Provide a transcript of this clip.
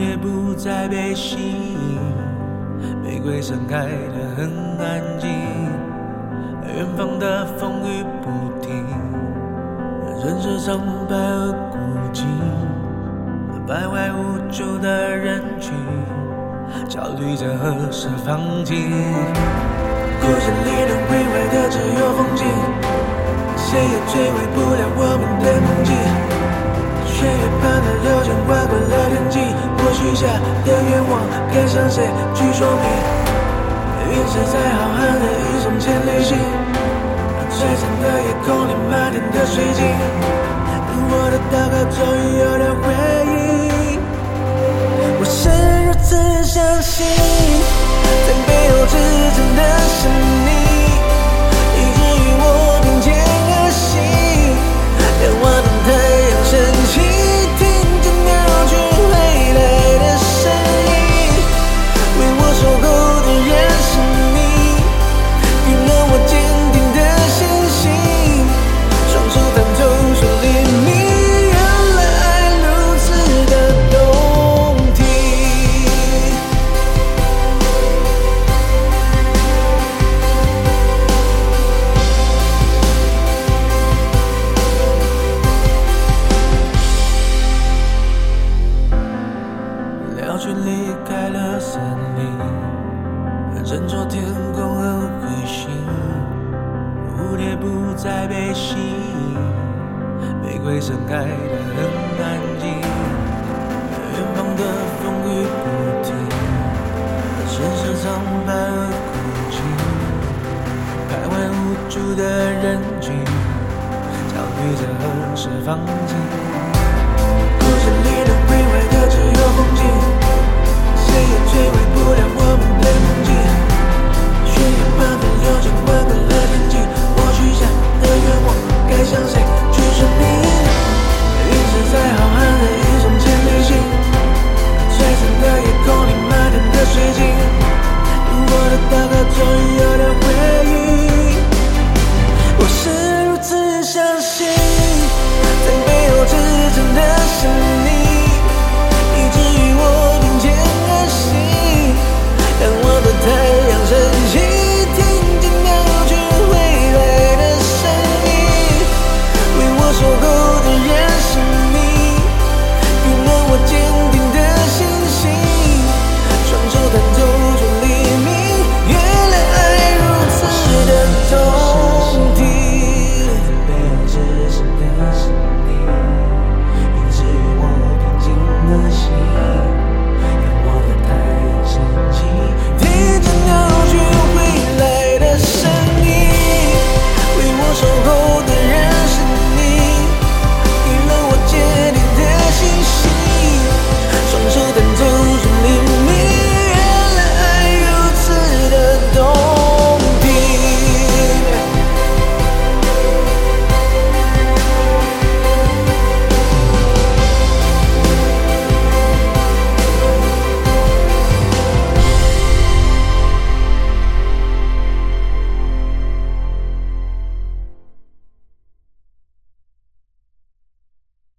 蝶不再被吸引，玫瑰盛开得很安静，远方的风雨不停，人世苍白而孤寂，徘徊无助的人群，焦虑着何时放晴。故事里能毁坏的只有风景，谁也摧毁不了我们的梦境。血液般的流淌划过了天际，我许下的愿望该向谁去说明？陨石在浩瀚的宇宙间旅行，璀璨的夜空里满天的水晶，我的祷告终于有了回应。我是如此相信，在背后支撑的是你，以至于我并肩而行，仰望当太阳升起，听见鸟群回来的声音，为我守候的人是你，给了我坚定的信心，双手探透树林里，原来爱如此的动听。鸟群离开了森林，振作天空和彗星，蝴蝶不再被吸引，玫瑰盛开得很安静，远方的风雨不停，身世苍白而孤寂，徘徊无助的人群，焦虑着何时放晴。